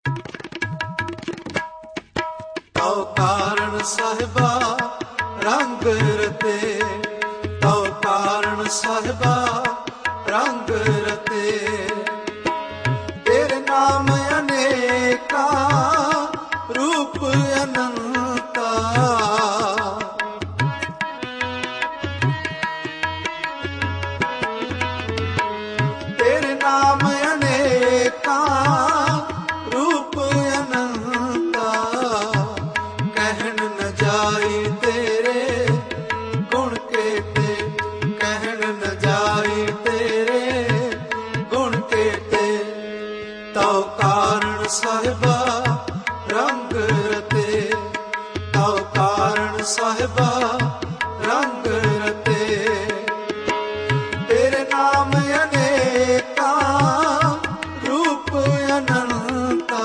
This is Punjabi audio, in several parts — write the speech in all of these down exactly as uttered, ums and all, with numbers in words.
ਤਉ ਕਾਰਣ ਸਾਹਿਬਾ ਰੰਗ ਰਤੇ, ਤਉ ਕਾਰਣ ਸਾਹਿਬਾ ਰੰਗ ਰਤੇ। ਤੇਰੇ ਨਾਮ ਅਨੇਕਾਂ ਰੂਪ ਅਨੰਤਾ, ਤੇਰੇ ਨਾਮ ਅਨੇਕਾਂ ਰੂਪ ਅਨੰਤਾ। ਕਹਿਣ ਨ ਜਾਈ ਤੇਰੇ ਗੁਣ ਕੇਤੇ, ਕਹਿਣ ਨ ਜਾਈ ਤੇਰੇ ਗੁਣ ਕੇਤੇ। ਤਉ ਕਾਰਣ ਸਾਹਿਬਾ ਰੰਗ ਰਤੇ, ਤਉ ਕਾਰਣ ਸਾਹਿਬਾ ਰੰਗ ਰਤੇ। ਤੇਰੇ ਨਾਮ ਅਨੇਕਾਂ ਰੂਪ ਅਨੰਤਾ,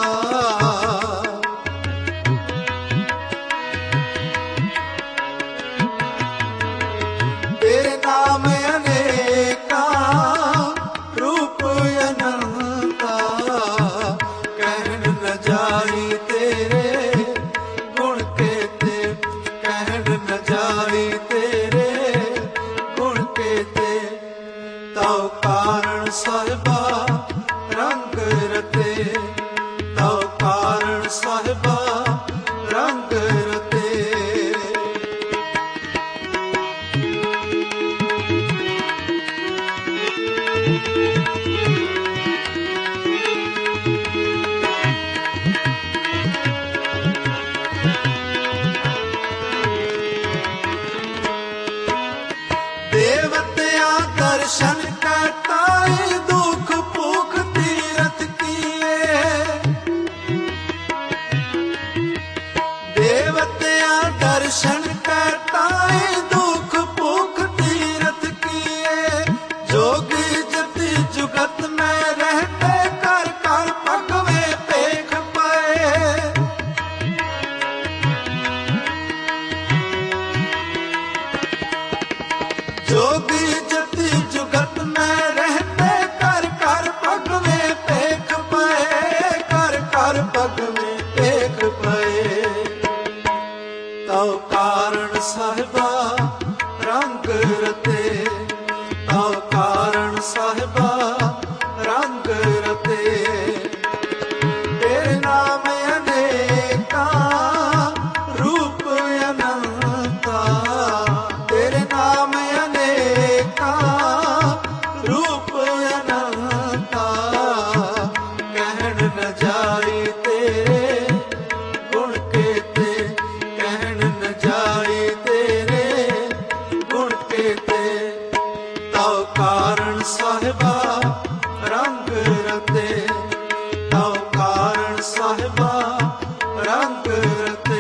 ਤੇਰੇ ਨਾਮ ਅਨੇਕਾਂ ਰੂਪ ਅਨੰਤਾ। ਕਹਿਣ ਨ ਜਾਈ ਤੇਰੇ ਗੁਣ ਕੇਤੇ, ਕਹਿਣ ਨ ਜਾਈ ਤੇਰੇ ਗੁਣ ਕੇਤੇ। ਤਉ ਕਾਰਣ ਸਾਹਿਬਾ ਰੰਗ ਰਤੇ, ਤਉ ਕਾਰਣ ਸਾਹਿਬਾ ਰੰਗ ਰਤੇ। ਦੇਵਤਿਆਂ ਦਰਸ਼ਨ ਕਰਤਾਏ, ਦੁਖ ਭੁਖ ਤੀਰਥ ਕੀਏ। ਦੇਵਤਿਆਂ ਦਰਸ਼ਨ ਕਰਤਾਏ, ਦੁਖ ਭੁਖ ਤੀਰਥ ਕੀਏ। ਜੋਗੀ ਜਤੀ ਜੁਗਤ ਮੈਂ ਰਹਿਤੇ, ਕਰ ਕਰ ਭਗਵੇ ਭੇਖ ਪਏ। ਜੋਗੀ ਜਤੀ ਜੁਗਤ ਮੈਂ ਰਹਿਤੇ, ਕਰ ਕਰ ਭਗਵੇ ਭੇਖ ਪਏ, ਕਰ ਕਰ ਭਗਵੇ ਭੇਖ ਪਏ। ਤਉ ਕਾਰਣ ਸਾਹਿਬਾ ਰੰਗ ਰਤੇ, ਤਉ ਕਾਰਣ ਸਾਹਿਬਾ ਰੰਗ ਰਤੇ। ਤੇਰੇ ਨਾਮ ਅਨੇਕਾਂ ਰੂਪ ਅਨੰਤਾ, ਤੇਰੇ ਨਾਮ ਅਨੇਕਾਂ ਰੂਪ ਅਨੰਤਾ। ਕਹਿਣ ਨ ਜਾਈ ਤੇਰੇ ਗੁਣ ਕੇਤੇ, ਕਹਿਣ ਨ ਜਾਈ ਤੇਰੇ ਗੁਣ ਕੇਤੇ। ਤਉ ਕਾਰਣ ਸਾਹਿਬਾ ਰੰਗ ਰਤੇ, ਤਉ ਕਾਰਣ ਸਾਹਿਬਾ ਰੰਗ ਰਤੇ।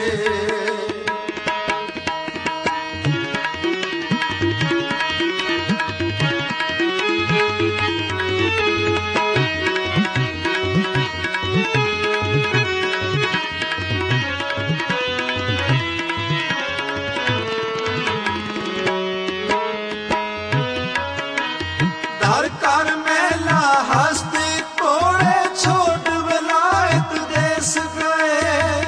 ਧਰ ਕਰ ਮਹਿਲਾ ਹਸਤੀ ਕੋੜੇ, ਛੋਟ ਵਿਲਾਇਤ ਦੇਸ ਗਏ।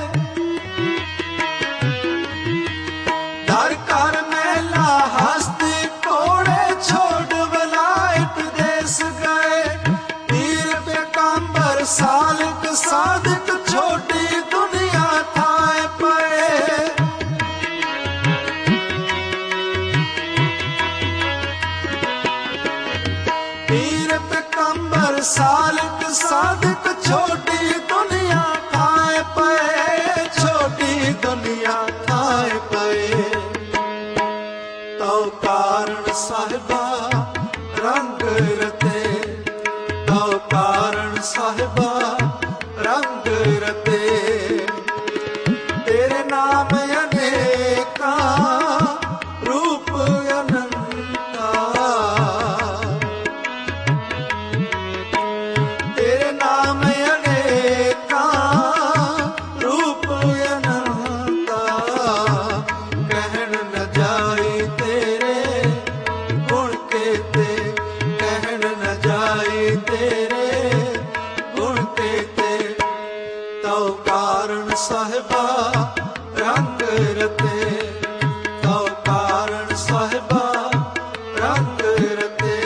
ਧਰ ਕਰ ਮਹਿਲਾ ਹਸਤੀ ਕੋੜੇ, ਛੋਟ ਵਿਲਾਇਤ ਦੇਸ ਗਏ। ਪੀਰ ਪੈਗੰਬਰ ਸਾਲਕ ਸਾਧਕ, ਛੋਟੀ ਦੁਨੀਆ ਥਾਏ ਪਏ। ਪੀਰ ਪੈਗੰਬਰ ਸਾਲਕ ਸਾਧਕ, ਛੋਟੀ ਦੁਨੀਆ ਥਾਏ ਪਏ, ਛੋਟੀ ਦੁਨੀਆ ਥਾਏ ਪਏ। ਤਉ ਕਾਰਣ ਸਾਹਿਬਾ ਰੰਗ ਰਤੇ, ਤਉ ਕਾਰਣ ਸਾਹਿਬਾ ਰੰਗ ਰਤੇ। ਤੇਰੇ ਨਾਮ ਅਨੇਕਾਂ ਰੂਪ ਅਨੰਤਾ, ਤੇਰੇ ਨਾਮ ਅਨੇਕਾਂ ਰੂਪ ਅਨੰਤਾ। ਕਹਿਣ ਨ ਜਾਈ ਤੇਰੇ ਗੁਣ ਕੇਤੇ, ਕਹਿਣ ਨ ਜਾਈ ਤੇਰੇ ਗੁਣ ਕੇਤੇ। ਸਾਹਿਬਾ ਰੰਗ ਰਤੇ, ਤਉ ਕਾਰਨ ਸਾਹਿਬਾ ਰੰਗ ਰਤੇ।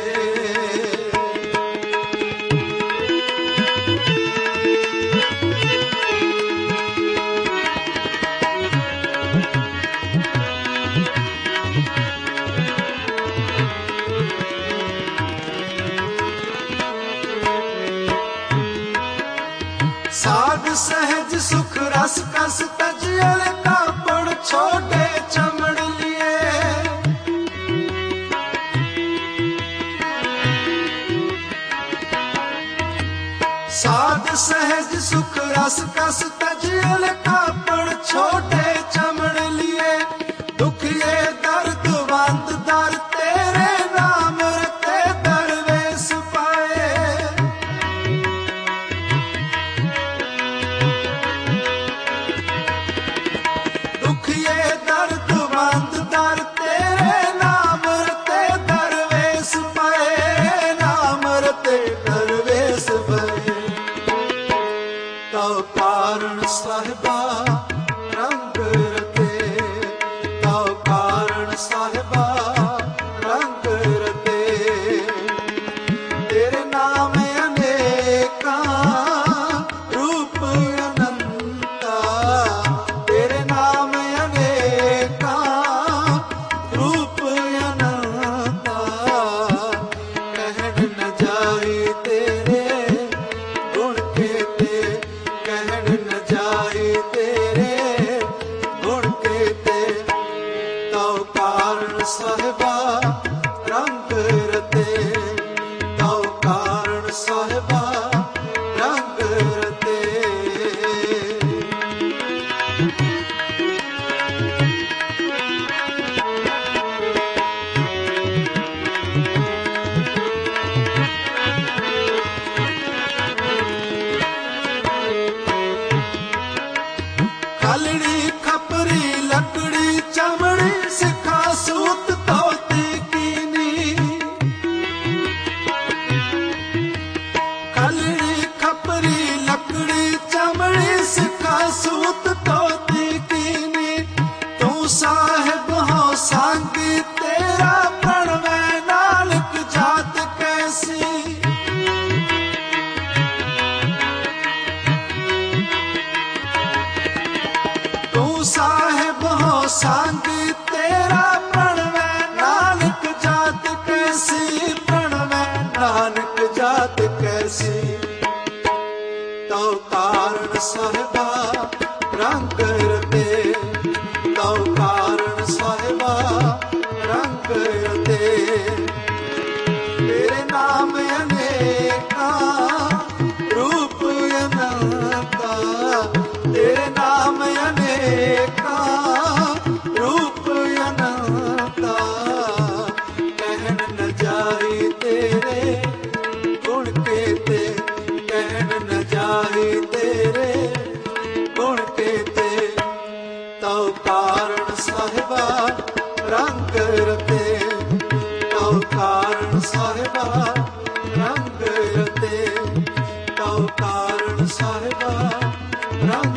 ਸਾਧ ਸਹਿਜ ਸੁਖ ਰਸ ਕਸ ਤਜਲ ਕਾਪੜ ਛੋਟੇ ਚਮੜ ਲਿਏ। ਸਾਧ ਸਹਿਜ ਸੁਖ ਰਸ ਕਸ ਤਜਲ ਕਾਪੜ ਛੋਟੇ ਚਮੜ ਲਿਏ। ਦੁਖੀਏ ਦਰਦ ਵੰਦ ਦਰ ਤੇਰੇ ਨਾਮ ਰਤੇ ਦਰਵੇਸ ਪਾਏ। ਦੁਖੀਏ ਦਰਦ ਵੰਦ ਦਰ ਤੇਰੇ ਨਾਮ ਰਤੇ ਦਰਵੇਸ ਪਾਏ। ਨਾਮ ਰਤੇ ਦਰਵੇਸ ਪਏ, ਤਉ ਕਾਰਨ ਸਾਹਿਬਾ ਰੰਗ ਰਤੇ, ਤਉ ਕਾਰਨ ਸਾਹਿਬਾ ਰੰਗ ਰਤੇ। ਤੇਰੇ ਨਾਮ ਅਨੇਕਾਂ ਰੂਪ ਅਨੰਤਾ, ਤੇਰੇ ਨਾਮ ਅਨੇਕਾਂ ਰੂਪ ਅਨੰਤਾ। ਕਹਿਣ ਨ ਜਾਈ ਤੇਰੇ ਗੁਣ ਕੇਤੇ, ਕਹਿਣ ਨ ਜਾਈ ਤੇਰੇ ਗੁਣ ਕੇਤੇ। ਤਉ ਕਾਰਨ ਸਾਹਿਬਾ ਰੰਗ ਰਤੇ, ਤਉ ਕਾਰਨ ਸਾਹਿਬਾ ਰੰਗ ਰਤੇ। ਖਲੜੀ ਖਪਰੀ ਲੱਕੜੀ ਚਮੜੀ ਸਿੱਖਾ ਸੂਤ ਧੋਤੀ ਕੀਨੀ। ਖਲੜੀ ਖਪਰੀ ਲੱਕੜੀ ਚਮੜੀ ਸਿੱਖਾ ਸੂਤ ਧੋਤੀ ਕੀਨੀ। ਤੂੰ ਸਾਹਿਬ ਹੋ ਸੰਗੀ ਤੇਰਾ ਪ੍ਰਣਵੈ ਨਾਨਕ ਜਾਤ ਕੈਸੀ। ਤੂੰ ਸਾਹਿਬ ਹੋ ਸੰਗ ਤੇਰਾ ਪ੍ਰਣਵੈ ਨਾਨਕ ਜਾਤ ਕੈਸੀ। ਪ੍ਰਣਵੈ ਨਾਨਕ ਜਾਤ ਕੈਸੀ। ਤਉ ਕਾਰਨ ਸਾਹਿਬਾ ਰੰਗ ਰਤੇ, ਤਉ ਕਾਰਨ ਸਾਹਿਬਾ ਰੰਗ ਰਤੇ। ਤੇਰੇ ਨਾਮ ਅਨੇਕਾਂ ਰੂਪ ਅਨੰਤਾ, ਤੇਰੇ ਨਾਮ ਅਨੇਕਾਂ ਰੂਪ ਅਨੰਤਾ। ਕਹਿਣ ਨ ਜਾਈ ਤੇਰੇ ਗੁਣ ਕੇਤੇ, ਕਹਿਣ ਨ ਜਾਈ ਤੇਰੇ ਗੁਣ ਕੇਤੇ। ਤਉ ਕਾਰਨ ਸਾਹਿਬਾ ਰੰਗ ਰਤੇ, ਤਉ ਕਾਰਨ ਸਾਹਿਬਾ ਰੰਗ ਰਤੇ, ਤਉ ਕਾਰਨ ਸਾਹਿਬਾ ਰੰਗ